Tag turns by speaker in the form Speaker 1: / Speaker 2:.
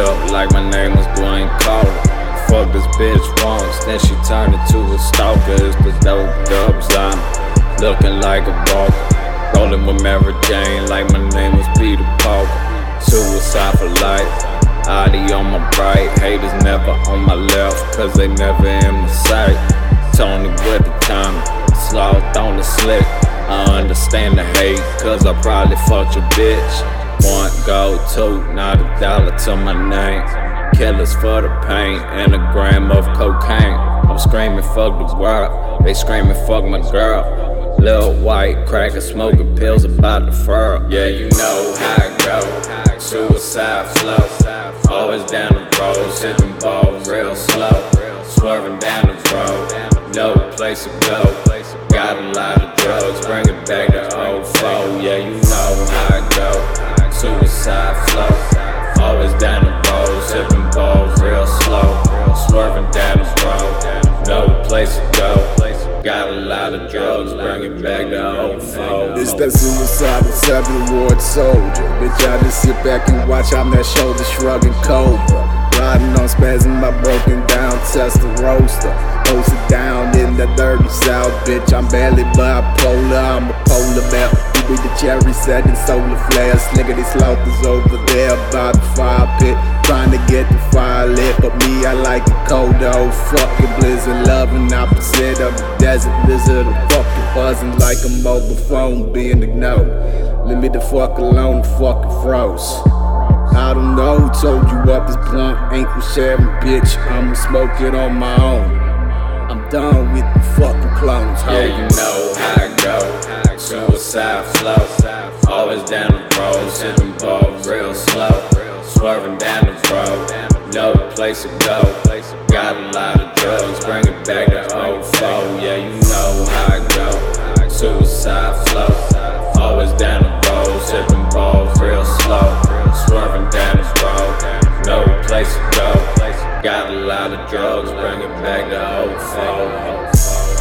Speaker 1: whip like my name was Dwayne Carter. Fuck this bitch once, then she turned into a stalker. It's the dope dubs, I'm looking like a walker. Rolling with Mary Jane like my name was Peter Parker. Suicide for life, Audi on my right. Haters never on my left, cause they never in my sight. Tony with the time, sloth on the slick. I understand the hate, cause I probably fucked your bitch. One gold tooth, not $1 to my name. Killers for the pain and a gram of cocaine. I'm screaming fuck the world, they screaming fuck my girl. Lil' white cracker smoking pills about to furl. Yeah, you know how it go. Suicide flow, always down the road, sipping balls real slow. Swerving down the road, no place to go. Got a lot of drugs, bring it back to old foe. Yeah, you know how it go. Suicide flow, always down the road, sipping balls real slow. Swerving down the road, no place to go. Got a lot of drugs, bring it back to old foe.
Speaker 2: It's that suicide with 7 Ward soldier. Bitch, I just sit back and watch, I'm that shoulder shrugging cobra. Riding on spasm, my broken down Tesla roaster. Posted down in the dirty south, bitch, I'm barely bipolar, I'm a polar bear. We be the cherry setting solar flares. Nigga, these slothers over there by the fire pit, trying to get the fire lit. But me, I like it cold though. Fucking blizzard, loving opposite of the desert lizard. I'm fucking buzzing like a mobile phone being ignored. Leave me the fuck alone, fucking froze. I don't know who told you up is blunt, ain't we sharing, bitch. I'ma smoke it on my own. I'm done with the fucking clones, ho.
Speaker 1: Yeah, you know how it go. Suicide flow, always down the road, sipping balls real slow. Swerving down the road, no place to go. Got a lot of drugs, bring it back to old foe. Yeah, you know how it go. Suicide flow, always down the road, sipping balls real slow. Swerving down the road, no place to go. Got a lot of drugs, bring it back to old foe.